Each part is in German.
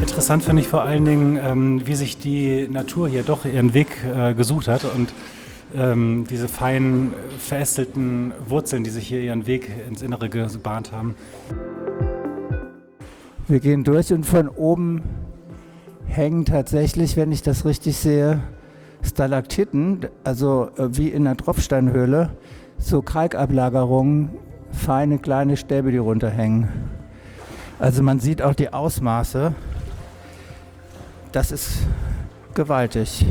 Interessant finde ich vor allen Dingen, wie sich die Natur hier doch ihren Weg gesucht hat und diese feinen, verästelten Wurzeln, die sich hier ihren Weg ins Innere gebahnt haben. Wir gehen durch und von oben hängen tatsächlich, wenn ich das richtig sehe, Stalaktiten, also wie in einer Tropfsteinhöhle, so Kalkablagerungen, feine kleine Stäbe, die runterhängen. Also man sieht auch die Ausmaße. Das ist gewaltig.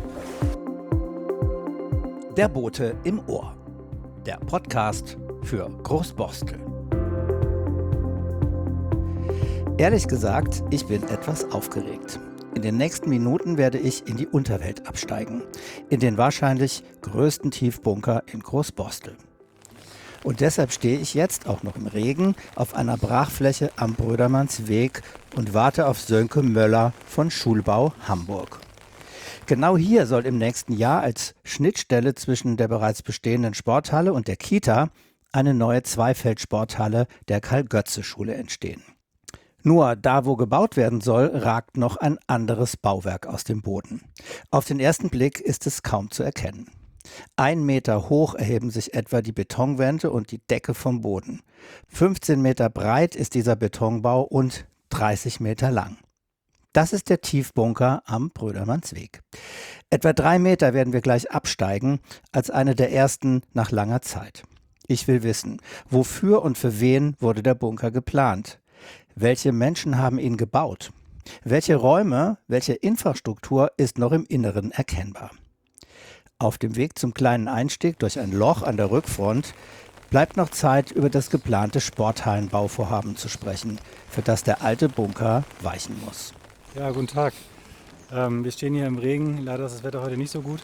Der Bote im Ohr. Der Podcast für Großborstel. Ehrlich gesagt, ich bin etwas aufgeregt. In den nächsten Minuten werde ich in die Unterwelt absteigen. In den wahrscheinlich größten Tiefbunker in Großborstel. Und deshalb stehe ich jetzt auch noch im Regen auf einer Brachfläche am Brödermannsweg und warte auf Sönke Möller von Schulbau Hamburg. Genau hier soll im nächsten Jahr als Schnittstelle zwischen der bereits bestehenden Sporthalle und der Kita eine neue Zweifeldsporthalle der Karl-Götze-Schule entstehen. Nur da, wo gebaut werden soll, ragt noch ein anderes Bauwerk aus dem Boden. Auf den ersten Blick ist es kaum zu erkennen. 1 Meter hoch erheben sich etwa die Betonwände und die Decke vom Boden. 15 Meter breit ist dieser Betonbau und 30 Meter lang. Das ist der Tiefbunker am Brödermannsweg. Etwa 3 Meter werden wir gleich absteigen, als eine der ersten nach langer Zeit. Ich will wissen, wofür und für wen wurde der Bunker geplant? Welche Menschen haben ihn gebaut? Welche Räume, welche Infrastruktur ist noch im Inneren erkennbar? Auf dem Weg zum kleinen Einstieg durch ein Loch an der Rückfront bleibt noch Zeit, über das geplante Sporthallenbauvorhaben zu sprechen, für das der alte Bunker weichen muss. Ja, guten Tag. Wir stehen hier im Regen. Leider ist das Wetter heute nicht so gut.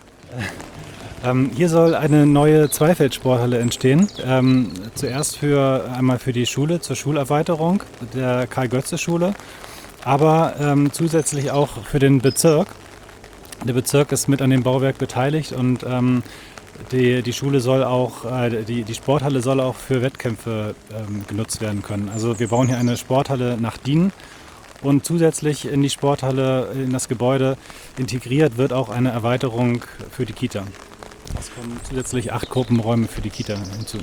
Ja. Hier soll eine neue Zweifeldsporthalle entstehen. Zuerst einmal für die Schule, zur Schulerweiterung der Karl-Götze-Schule, aber zusätzlich auch für den Bezirk. Der Bezirk ist mit an dem Bauwerk beteiligt und die Schule soll auch, die Sporthalle soll auch für Wettkämpfe genutzt werden können. Also wir bauen hier eine Sporthalle nach DIN und zusätzlich in die Sporthalle, in das Gebäude integriert wird auch eine Erweiterung für die Kita. Es kommen zusätzlich 8 Gruppenräume für die Kita hinzu.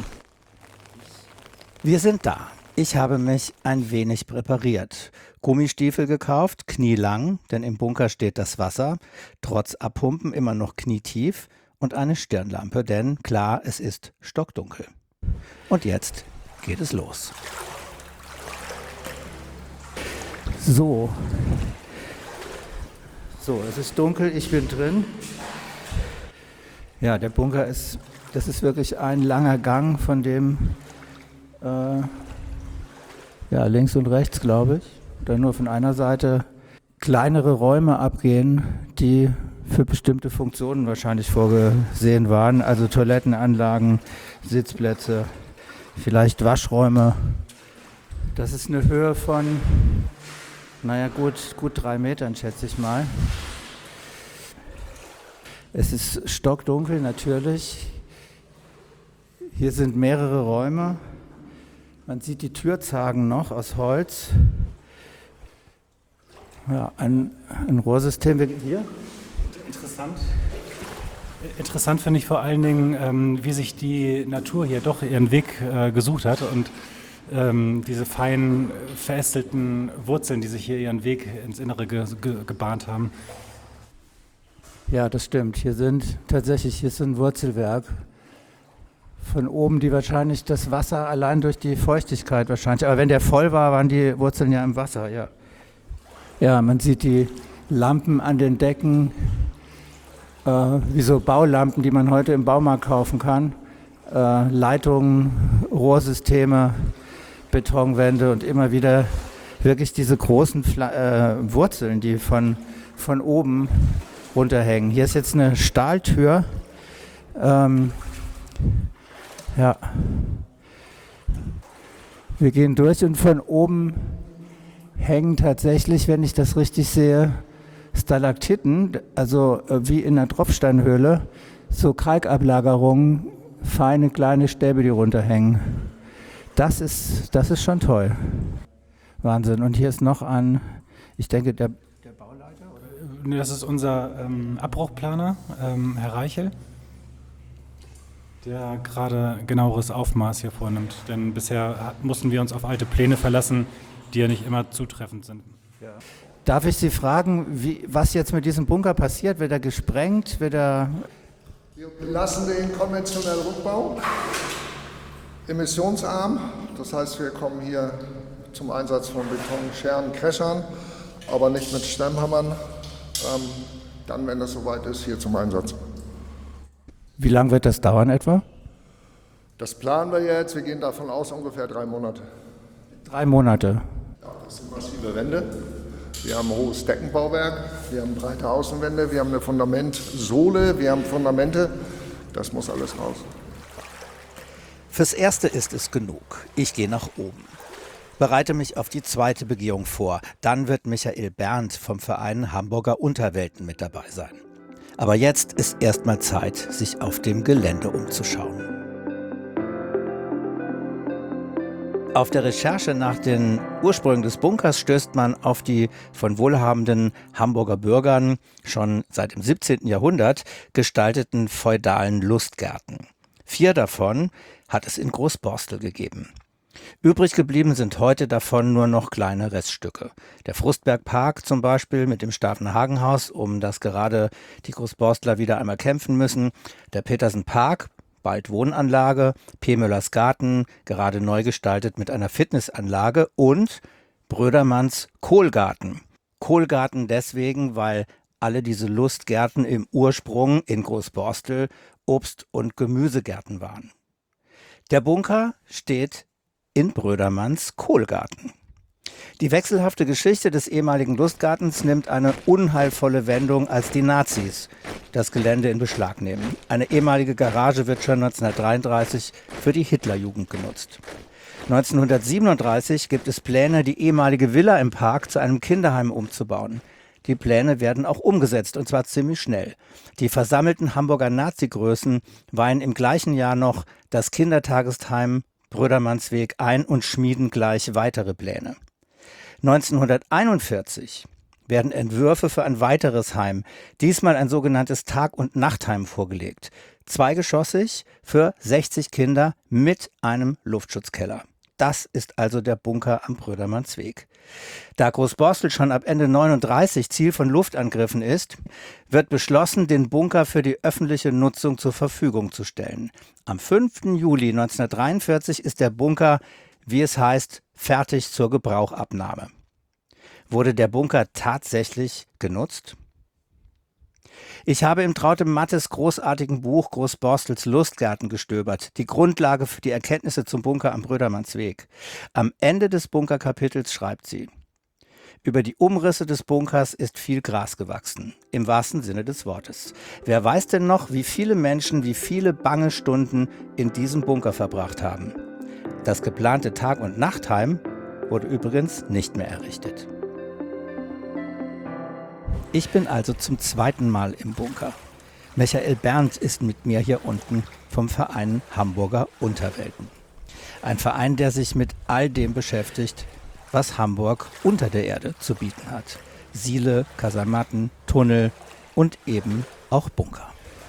Wir sind da. Ich habe mich ein wenig präpariert. Gummistiefel gekauft, knielang, denn im Bunker steht das Wasser, trotz Abpumpen immer noch knietief und eine Stirnlampe, denn klar, es ist stockdunkel. Und jetzt geht es los. So, es ist dunkel, ich bin drin. Ja, der Bunker das ist wirklich ein langer Gang, von dem links und rechts, glaube ich, oder nur von einer Seite kleinere Räume abgehen, die für bestimmte Funktionen wahrscheinlich vorgesehen waren. Also Toilettenanlagen, Sitzplätze, vielleicht Waschräume. Das ist eine Höhe von, gut 3 Metern, schätze ich mal. Es ist stockdunkel natürlich. Hier sind mehrere Räume. Man sieht die Türzagen noch aus Holz. Ja, ein Rohrsystem. Hier. Interessant finde ich vor allen Dingen, wie sich die Natur hier doch ihren Weg gesucht hat und diese feinen, verästelten Wurzeln, die sich hier ihren Weg ins Innere gebahnt haben. Ja, das stimmt. Hier ist ein Wurzelwerk. Von oben, die wahrscheinlich das Wasser allein durch die Feuchtigkeit wahrscheinlich. Aber wenn der voll war, waren die Wurzeln ja im Wasser, ja. Ja, man sieht die Lampen an den Decken, wie so Baulampen, die man heute im Baumarkt kaufen kann. Leitungen, Rohrsysteme, Betonwände und immer wieder wirklich diese großen Wurzeln, die von oben runterhängen. Hier ist jetzt eine Stahltür. Ja, wir gehen durch und von oben hängen tatsächlich, wenn ich das richtig sehe, Stalaktiten, also wie in einer Tropfsteinhöhle, so Kalkablagerungen, feine kleine Stäbe, die runterhängen. Das ist schon toll. Wahnsinn. Und hier ist noch ein Ich denke, der Bauleiter? Oder? Das ist unser Abbruchplaner, Herr Reichel, der gerade genaueres Aufmaß hier vornimmt. Denn bisher mussten wir uns auf alte Pläne verlassen, die ja nicht immer zutreffend sind. Ja. Darf ich Sie fragen, was jetzt mit diesem Bunker passiert? Wird er gesprengt? Wir lassen den konventionellen Rückbau, emissionsarm. Das heißt, wir kommen hier zum Einsatz von Betonscheren, Kreschern, aber nicht mit Stemmhammern. Dann, wenn das soweit ist, hier zum Einsatz. Wie lange wird das dauern etwa? Das planen wir jetzt. Wir gehen davon aus, ungefähr 3 Monate. 3 Monate? Ja, das sind massive Wände. Wir haben ein hohes Deckenbauwerk, wir haben breite Außenwände, wir haben eine Fundamentsohle, wir haben Fundamente. Das muss alles raus. Fürs Erste ist es genug. Ich gehe nach oben. Bereite mich auf die zweite Begehung vor. Dann wird Michael Berndt vom Verein Hamburger Unterwelten mit dabei sein. Aber jetzt ist erstmal Zeit, sich auf dem Gelände umzuschauen. Auf der Recherche nach den Ursprüngen des Bunkers stößt man auf die von wohlhabenden Hamburger Bürgern schon seit dem 17. Jahrhundert gestalteten feudalen Lustgärten. 4 davon hat es in Großborstel gegeben. Übrig geblieben sind heute davon nur noch kleine Reststücke. Der Frustbergpark zum Beispiel mit dem Stavenhagenhaus, um das gerade die Großborstler wieder einmal kämpfen müssen. Der Petersen-Park, bald Wohnanlage, P. Müllers Garten, gerade neu gestaltet mit einer Fitnessanlage und Brödermanns Kohlgarten. Kohlgarten deswegen, weil alle diese Lustgärten im Ursprung in Großborstel Obst- und Gemüsegärten waren. Der Bunker steht in Brödermanns Kohlgarten. Die wechselhafte Geschichte des ehemaligen Lustgartens nimmt eine unheilvolle Wendung, als die Nazis das Gelände in Beschlag nehmen. Eine ehemalige Garage wird schon 1933 für die Hitlerjugend genutzt. 1937 gibt es Pläne, die ehemalige Villa im Park zu einem Kinderheim umzubauen. Die Pläne werden auch umgesetzt, und zwar ziemlich schnell. Die versammelten Hamburger Nazi-Größen weihen im gleichen Jahr noch das Kindertagesheim Brödermannsweg ein und schmieden gleich weitere Pläne. 1941 werden Entwürfe für ein weiteres Heim, diesmal ein sogenanntes Tag- und Nachtheim vorgelegt. 2geschossig für 60 Kinder mit einem Luftschutzkeller. Das ist also der Bunker am Brödermannsweg. Da Großborstel schon ab Ende 1939 Ziel von Luftangriffen ist, wird beschlossen, den Bunker für die öffentliche Nutzung zur Verfügung zu stellen. Am 5. Juli 1943 ist der Bunker, wie es heißt, fertig zur Gebrauchabnahme. Wurde der Bunker tatsächlich genutzt? Ich habe im Traute Mattes großartigen Buch Großborstels Lustgarten gestöbert, die Grundlage für die Erkenntnisse zum Bunker am Brödermannsweg. Am Ende des Bunkerkapitels schreibt sie: Über die Umrisse des Bunkers ist viel Gras gewachsen, im wahrsten Sinne des Wortes. Wer weiß denn noch, wie viele Menschen, wie viele bange Stunden in diesem Bunker verbracht haben? Das geplante Tag- und Nachtheim wurde übrigens nicht mehr errichtet. Ich bin also zum 2. Mal im Bunker. Michael Berndt ist mit mir hier unten vom Verein Hamburger Unterwelten. Ein Verein, der sich mit all dem beschäftigt, was Hamburg unter der Erde zu bieten hat. Siele, Kasematten, Tunnel und eben auch Bunker.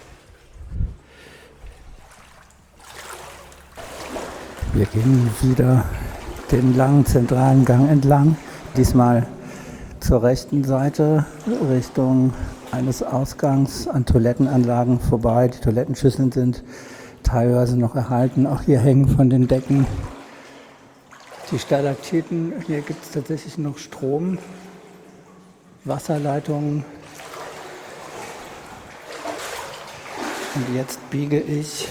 Wir gehen wieder den langen zentralen Gang entlang, diesmal zur rechten Seite Richtung eines Ausgangs an Toilettenanlagen vorbei. Die Toilettenschüsseln sind teilweise noch erhalten, auch hier hängen von den Decken die Stalaktiten. Hier gibt es tatsächlich noch Strom, Wasserleitungen. Und jetzt biege ich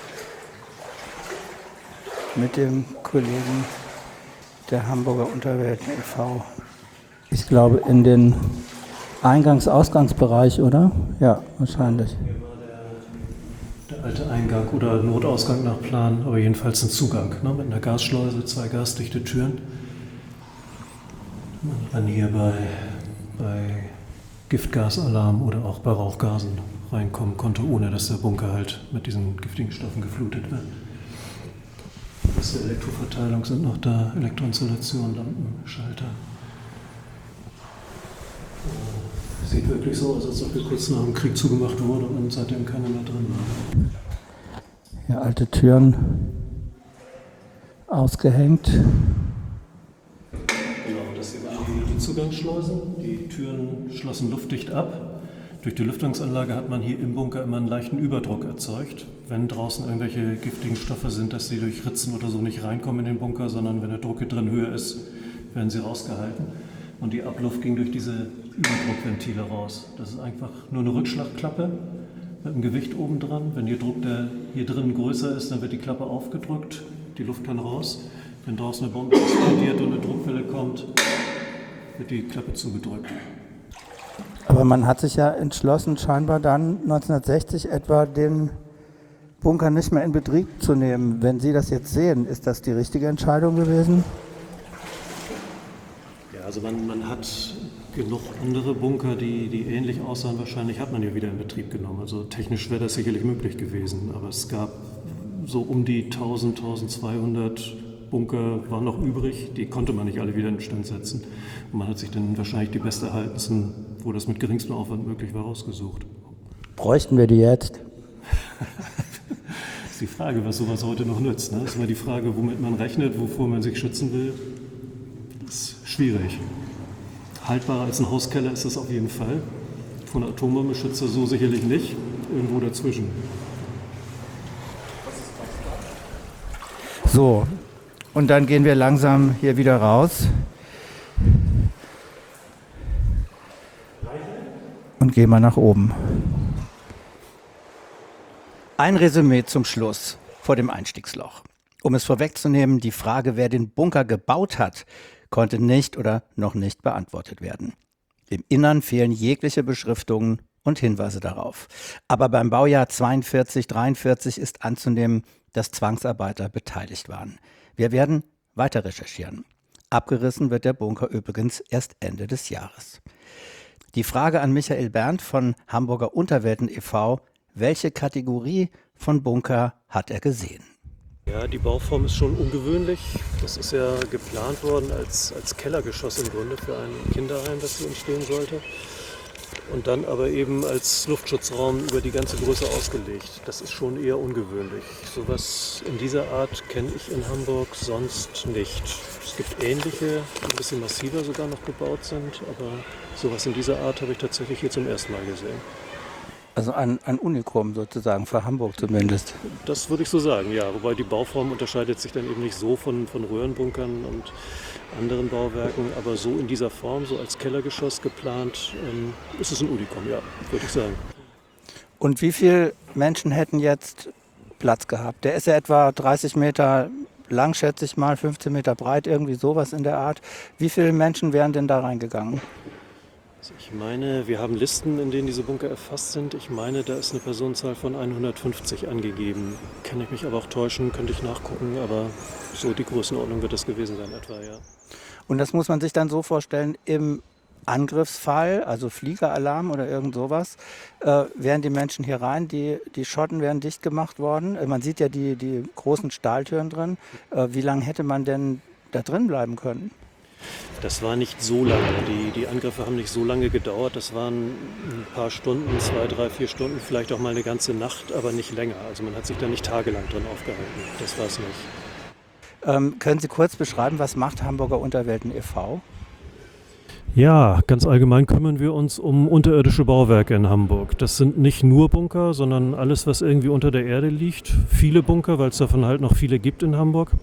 mit dem Kollegen der Hamburger Unterwelten e.V. ich glaube in den Eingangs-Ausgangsbereich, oder? Ja, wahrscheinlich. Hier war der alte Eingang oder Notausgang nach Plan, aber jedenfalls ein Zugang, ne, mit einer Gasschleuse, 2 gasdichte Türen. Man dann hier bei Giftgasalarm oder auch bei Rauchgasen reinkommen konnte, ohne dass der Bunker halt mit diesen giftigen Stoffen geflutet wird. Das der Elektroverteilung sind noch da, Elektroinstallation, Lampen, Schalter. sieht wirklich so aus, als ob hier kurz nach dem Krieg zugemacht wurde und seitdem keiner mehr drin war. Hier alte Türen ausgehängt. Genau, das hier waren die Zugangsschleusen. Die Türen schlossen luftdicht ab. Durch die Lüftungsanlage hat man hier im Bunker immer einen leichten Überdruck erzeugt. Wenn draußen irgendwelche giftigen Stoffe sind, dass sie durch Ritzen oder so nicht reinkommen in den Bunker, sondern wenn der Druck hier drin höher ist, werden sie rausgehalten. Und die Abluft ging durch diese Überdruckventile raus. Das ist einfach nur eine Rückschlagklappe mit einem Gewicht oben dran. Wenn der Druck hier drin größer ist, dann wird die Klappe aufgedrückt, die Luft kann raus. Wenn draußen eine Bombe explodiert und eine Druckwelle kommt, wird die Klappe zugedrückt. Aber man hat sich ja entschlossen, scheinbar dann 1960 etwa den Bunker nicht mehr in Betrieb zu nehmen. Wenn Sie das jetzt sehen, ist das die richtige Entscheidung gewesen? Ja, also man hat genug andere Bunker, die ähnlich aussahen. Wahrscheinlich hat man ja wieder in Betrieb genommen. Also technisch wäre das sicherlich möglich gewesen. Aber es gab so um die 1000, 1200 Bunker waren noch übrig. Die konnte man nicht alle wieder in Stand setzen. Und man hat sich dann wahrscheinlich die besterhaltensten, wo das mit geringstem Aufwand möglich war, rausgesucht. Bräuchten wir die jetzt? Das ist die Frage, was sowas heute noch nützt. Ne? Das ist immer die Frage, womit man rechnet, wovor man sich schützen will. Das ist schwierig. Haltbarer als ein Hauskeller ist das auf jeden Fall. Von einer Atombombe schützt er so sicherlich nicht. Irgendwo dazwischen. So, und dann gehen wir langsam hier wieder raus und gehen mal nach oben. Ein Resümee zum Schluss vor dem Einstiegsloch. Um es vorwegzunehmen, die Frage, wer den Bunker gebaut hat, konnte nicht oder noch nicht beantwortet werden. Im Innern fehlen jegliche Beschriftungen und Hinweise darauf. Aber beim Baujahr 42/43 ist anzunehmen, dass Zwangsarbeiter beteiligt waren. Wir werden weiter recherchieren. Abgerissen wird der Bunker übrigens erst Ende des Jahres. Die Frage an Michael Berndt von Hamburger Unterwelten e.V.: Welche Kategorie von Bunker hat er gesehen? Ja, die Bauform ist schon ungewöhnlich. Das ist ja geplant worden als Kellergeschoss im Grunde für ein Kinderheim, das hier entstehen sollte. Und dann aber eben als Luftschutzraum über die ganze Größe ausgelegt. Das ist schon eher ungewöhnlich. Sowas in dieser Art kenne ich in Hamburg sonst nicht. Es gibt ähnliche, die ein bisschen massiver sogar noch gebaut sind, aber sowas in dieser Art habe ich tatsächlich hier zum ersten Mal gesehen. Also ein Unikum sozusagen, für Hamburg zumindest. Das würde ich so sagen, ja. Wobei die Bauform unterscheidet sich dann eben nicht so von Röhrenbunkern und anderen Bauwerken. Aber so in dieser Form, so als Kellergeschoss geplant, ist es ein Unikum, ja, würde ich sagen. Und wie viele Menschen hätten jetzt Platz gehabt? Der ist ja etwa 30 Meter lang, schätze ich mal, 15 Meter breit, irgendwie sowas in der Art. Wie viele Menschen wären denn da reingegangen? Ich meine, wir haben Listen, in denen diese Bunker erfasst sind. Ich meine, da ist eine Personenzahl von 150 angegeben. Kann ich mich aber auch täuschen, könnte ich nachgucken, aber so die Größenordnung wird das gewesen sein etwa, ja. Und das muss man sich dann so vorstellen, im Angriffsfall, also Fliegeralarm oder irgend sowas, wären die Menschen hier rein, die Schotten wären dicht gemacht worden. Man sieht ja die großen Stahltüren drin. Wie lange hätte man denn da drin bleiben können? Das war nicht so lange. Die Angriffe haben nicht so lange gedauert. Das waren ein paar Stunden, 2, 3, 4 Stunden, vielleicht auch mal eine ganze Nacht, aber nicht länger. Also man hat sich da nicht tagelang drin aufgehalten. Das war es nicht. Können Sie kurz beschreiben, was macht Hamburger Unterwelten e.V.? Ja, ganz allgemein kümmern wir uns um unterirdische Bauwerke in Hamburg. Das sind nicht nur Bunker, sondern alles, was irgendwie unter der Erde liegt. Viele Bunker, weil es davon halt noch viele gibt in Hamburg.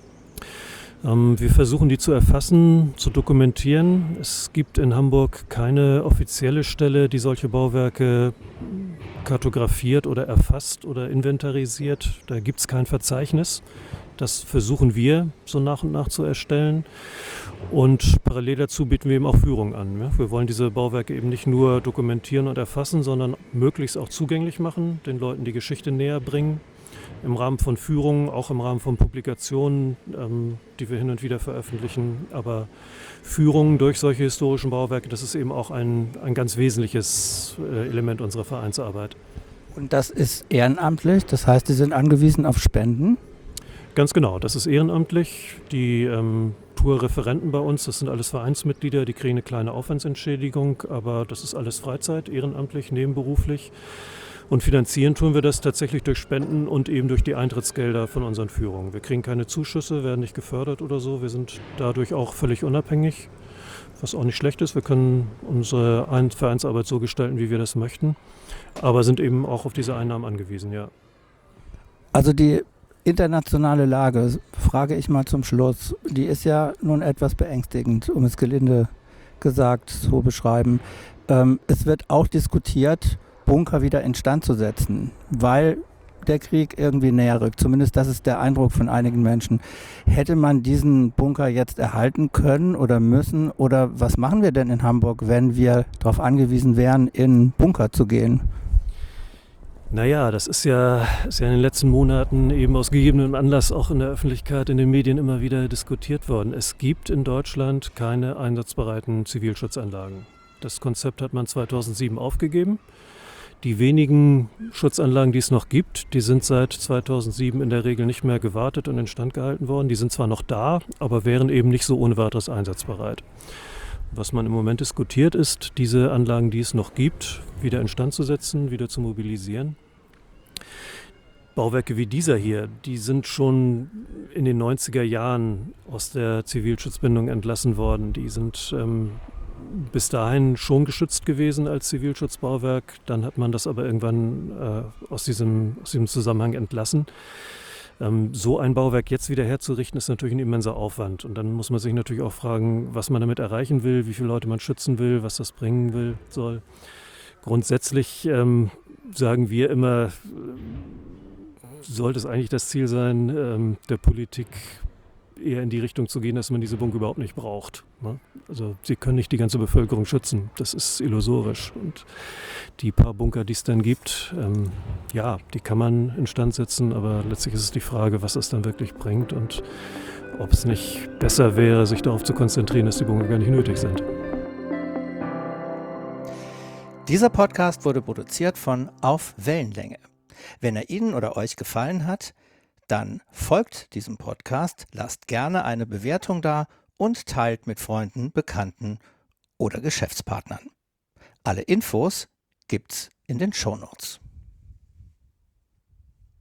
Wir versuchen, die zu erfassen, zu dokumentieren. Es gibt in Hamburg keine offizielle Stelle, die solche Bauwerke kartografiert oder erfasst oder inventarisiert. Da gibt es kein Verzeichnis. Das versuchen wir so nach und nach zu erstellen. Und parallel dazu bieten wir eben auch Führungen an. Ja? Wir wollen diese Bauwerke eben nicht nur dokumentieren und erfassen, sondern möglichst auch zugänglich machen, den Leuten die Geschichte näher bringen. Im Rahmen von Führungen, auch im Rahmen von Publikationen, die wir hin und wieder veröffentlichen. Aber Führungen durch solche historischen Bauwerke, das ist eben auch ein ganz wesentliches Element unserer Vereinsarbeit. Und das ist ehrenamtlich, das heißt, Sie sind angewiesen auf Spenden? Ganz genau, das ist ehrenamtlich. Die tun Kulturreferenten bei uns, das sind alles Vereinsmitglieder, die kriegen eine kleine Aufwandsentschädigung, aber das ist alles Freizeit, ehrenamtlich, nebenberuflich. Und finanzieren tun wir das tatsächlich durch Spenden und eben durch die Eintrittsgelder von unseren Führungen. Wir kriegen keine Zuschüsse, werden nicht gefördert oder so. Wir sind dadurch auch völlig unabhängig, was auch nicht schlecht ist. Wir können unsere Vereinsarbeit so gestalten, wie wir das möchten, aber sind eben auch auf diese Einnahmen angewiesen, ja. Also die internationale Lage, frage ich mal zum Schluss, die ist ja nun etwas beängstigend, um es gelinde gesagt zu beschreiben. Es wird auch diskutiert, Bunker wieder instand zu setzen, weil der Krieg irgendwie näher rückt. Zumindest das ist der Eindruck von einigen Menschen. Hätte man diesen Bunker jetzt erhalten können oder müssen? Oder was machen wir denn in Hamburg, wenn wir darauf angewiesen wären, in Bunker zu gehen? Naja, das ist ja in den letzten Monaten eben aus gegebenem Anlass auch in der Öffentlichkeit, in den Medien immer wieder diskutiert worden. Es gibt in Deutschland keine einsatzbereiten Zivilschutzanlagen. Das Konzept hat man 2007 aufgegeben. Die wenigen Schutzanlagen, die es noch gibt, die sind seit 2007 in der Regel nicht mehr gewartet und instand gehalten worden. Die sind zwar noch da, aber wären eben nicht so ohne weiteres einsatzbereit. Was man im Moment diskutiert, ist, diese Anlagen, die es noch gibt, wieder instand zu setzen, wieder zu mobilisieren. Bauwerke wie dieser hier, die sind schon in den 90er Jahren aus der Zivilschutzbindung entlassen worden. Die sind bis dahin schon geschützt gewesen als Zivilschutzbauwerk. Dann hat man das aber irgendwann aus diesem Zusammenhang entlassen. So ein Bauwerk jetzt wieder herzurichten, ist natürlich ein immenser Aufwand. Und dann muss man sich natürlich auch fragen, was man damit erreichen will, wie viele Leute man schützen will, was das bringen soll. Grundsätzlich sagen wir immer, sollte es eigentlich das Ziel sein, der Politik eher in die Richtung zu gehen, dass man diese Bunker überhaupt nicht braucht. Ne? Also sie können nicht die ganze Bevölkerung schützen. Das ist illusorisch. Und die paar Bunker, die es dann gibt, die kann man instand setzen, aber letztlich ist es die Frage, was es dann wirklich bringt und ob es nicht besser wäre, sich darauf zu konzentrieren, dass die Bunker gar nicht nötig sind. Dieser Podcast wurde produziert von Auf Wellenlänge. Wenn er Ihnen oder euch gefallen hat, dann folgt diesem Podcast, lasst gerne eine Bewertung da und teilt mit Freunden, Bekannten oder Geschäftspartnern. Alle Infos gibt's in den Shownotes.